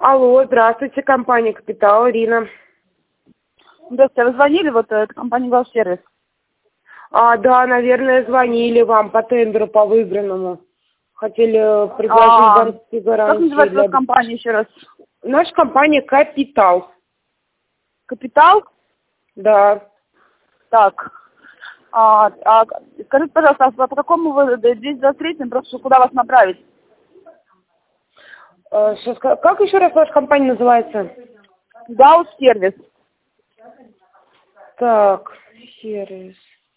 Алло, здравствуйте, компания «Капитал», Ирина. Здравствуйте, вы звонили, это компания «Главсервис». Да, наверное, звонили вам по тендеру по выигранному. Хотели предложить банковские гарантии. Как называется ваша компания еще раз? Наша компания «Капитал». «Капитал»? Да. Так. Скажите, пожалуйста, а по какому вы 223, просто куда вас направить? Сейчас, как еще раз ваша компания называется? «Главсервис». Так, сервис.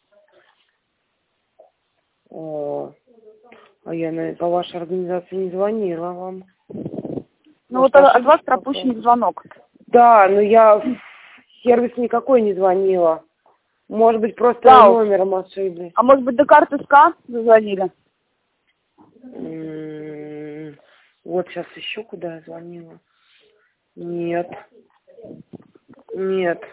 Я по вашей организации не звонила вам. Ну вот от вас пропущен звонок. Да, но я в сервис никакой не звонила. Может быть, просто номером ошиблись. А может быть, до карты СК звонили? Вот сейчас еще куда я звонила. Нет. Нет.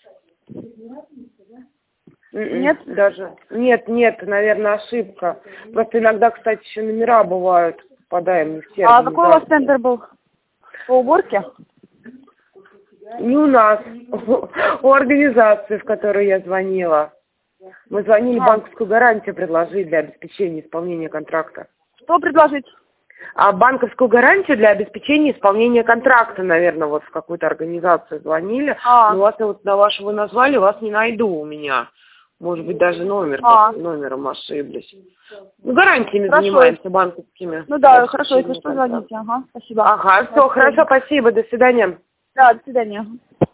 Нет? Даже. Нет, наверное, ошибка. Просто иногда, кстати, еще номера бывают. Попадаем не в сервис. А какой у вас тендер был? По уборке? Не у нас. У организации, в которую я звонила. Мы звонили банковскую гарантию предложить для обеспечения исполнения контракта. Что предложить? Банковскую гарантию для обеспечения исполнения контракта, наверное, вот в какую-то организацию звонили. Но вас вот на вашу вы назвали, вас не найду у меня. Может быть, даже номером ошиблись. Ну, гарантиями занимаемся банковскими. Ну да, хорошо, если что, звоните. Ага, спасибо. Ага, все, хорошо, спасибо, до свидания. Да, до свидания.